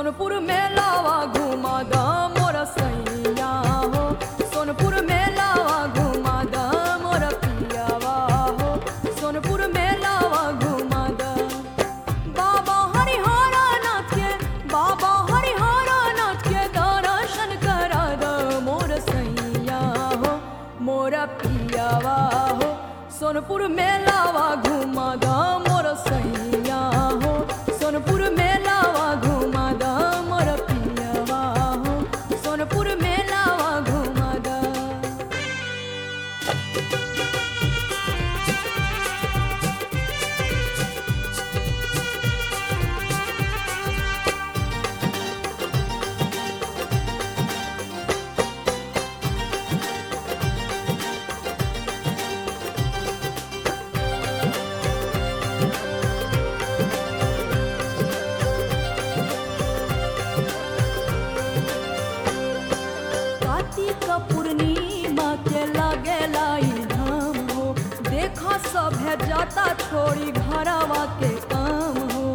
सोनपुर मेलावा घुमा the more सैया हो, सोनपुर मेलावा घुमा द मोर पियावा हो, सोनपुर मेलावा घुमा द। बाबा हरिहर नाथ के, बाबा हरिहर नाथ के दर्शन करा द मोर सैया हो, मोर पियावा हो, सोनपुर मेलावा घुमा द मोर सैया हो, सोनपुर मेलावा घुमा द मोर पियावा हो, सोनपुर मेलावा घुमा द। कार्तिक पूर्णिमा के लागेला ई धाम हो, देखा सब है जाता छोड़ी घरवा के काम हो।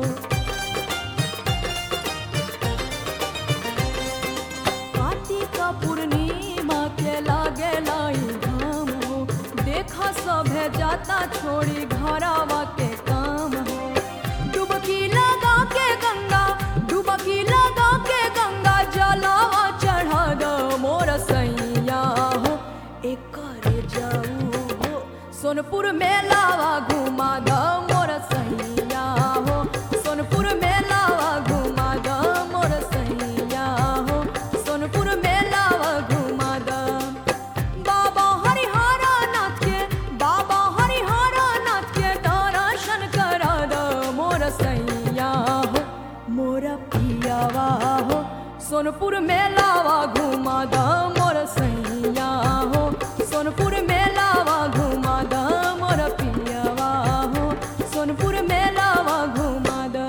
कार्तिक पूर्णिमा के लागेला ई धाम हो, देखा सब है जाता छोड़ी घरवा के काम हो। डुबकी लगा के गंगा, डुबकी लगा के गंगा जलावा चढ़ा द मोर सैया हो, एकरे जाऊ हो, सोनपुर मेलावा घुमा द मोर सैया हो, सोनपुर मेलावा घुमा द मोर सैया हो, सोनपुर मेलावा घुमा द। बाबा हरिहर नाथ के, बाबा हरिहर नाथ के दर्शन करा द मोर सैया हो, मोर पियावा हो, सोनपुर मेलावा घुमा द मोर सैया हो, सोनपुर मेलावा घुमा द मोर पियावा हो, सोनपुर मेलावा घुमा द।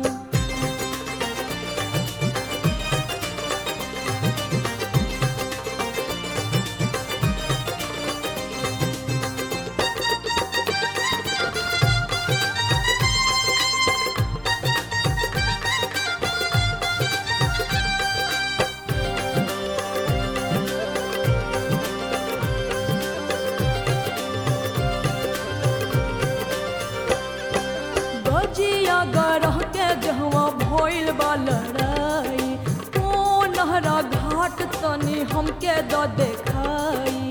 गजिया गरह के जहवा भइल बा लड़ाई, ओ नहरा घाट तनी हमके द देखाई।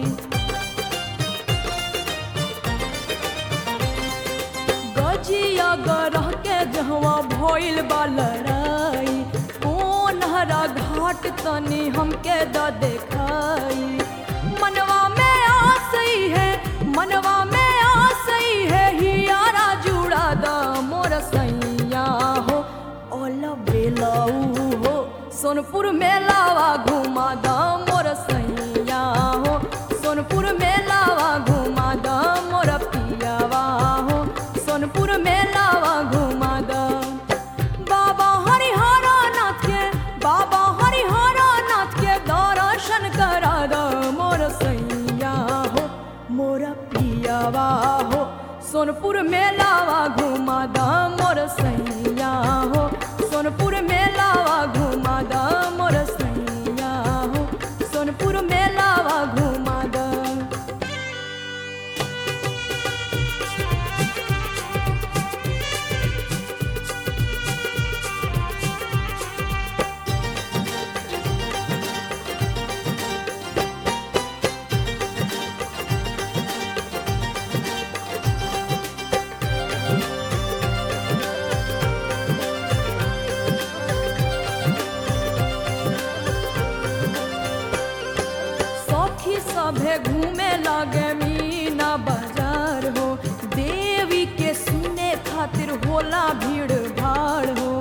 गजिया गरह के जहवा भइल बा लड़ाई, ओ नहरा घाट तनी हमके द देखाई। मनवा में आस है, मनवा में आस है, हियारा जुड़ा द मोर सैया हो, ओल बेलाऊ हो, सोनपुर मेलावा घुमा द मोर सैया हो, सोनपुर मेलावा घुमा द मोर पियावा हो, सोनपुर मेलावा घुमा द। बाबा हरिहर नाथ के, बाबा हरिहर नाथ के दर्शन करा द मोर सैया हो, मोर पियावा हो, सोनपुर मेलावा घुमा द मोर सैया हो, सोनपुर मेलावा घुमा द मोर सैया हो, सोनपुर मेलावा घुमा द। सखी सभे घूमे लगे मीना बाजार हो, देवी के सुने खातिर होला भीड़ भाड़ हो।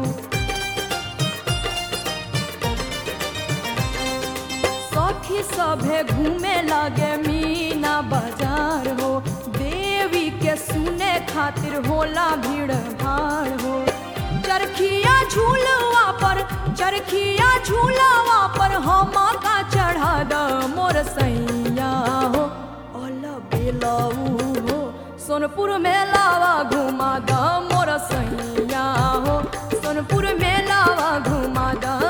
सखी सभे घूमे लगे मीना बाजार हो, देवी के सुने खातिर होला भीड़ भाड़ हो। चरखिया झूलवा पर, चरखिया झूलवा पर हम का चढ़ा द मोर सैया हो, ओल बेलाऊ हो, सोनपुर मेलावा घुमा द मोर सैया हो, सोनपुर मेलावा घुमा द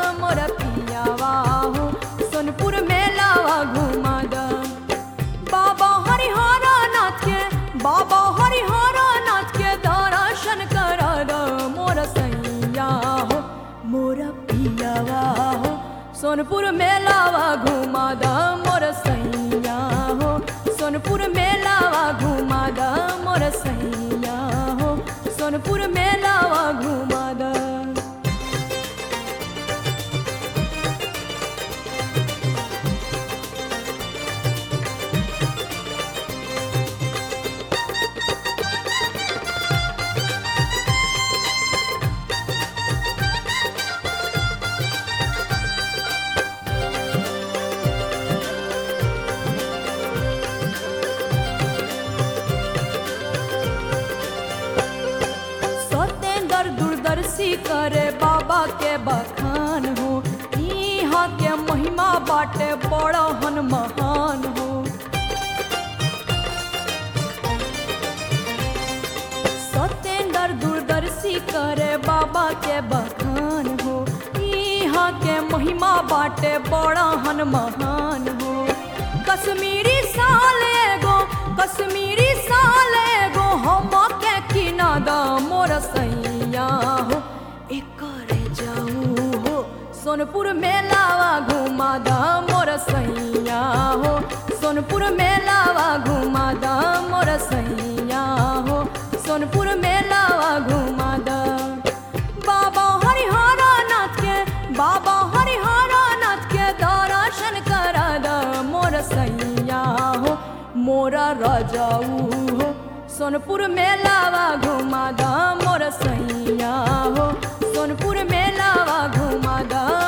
सोनपुर मेलावा घुमा द मोर सैया हो सोनपुर मेलावा घुमा द। दूरदर्शी करे बाबा के बखान हो यहाँ के महिमा बाटे बड़ा हन महान हो। सत्येंद्र दूरदर्शी करे बाबा के बखान हो यहाँ के महिमा बाटे बड़ा हन महान हो। कश्मीरी साल एगो हम के किना द मोर सैया हो एकरे जाऊ हो सोनपुर मेलावा घुमा द मोर सैया हो सोनपुर मेलावा घुमा द मोर सैया हो सोनपुर मेलावा घुमा द। बाबा हरिहर नाथ के दर्शन करा द मोर सैया हो मोरा राजाऊ हो सोनपुर मेलावा घुमा द मोर सैया हो सोनपुर मेलावा घुमा द।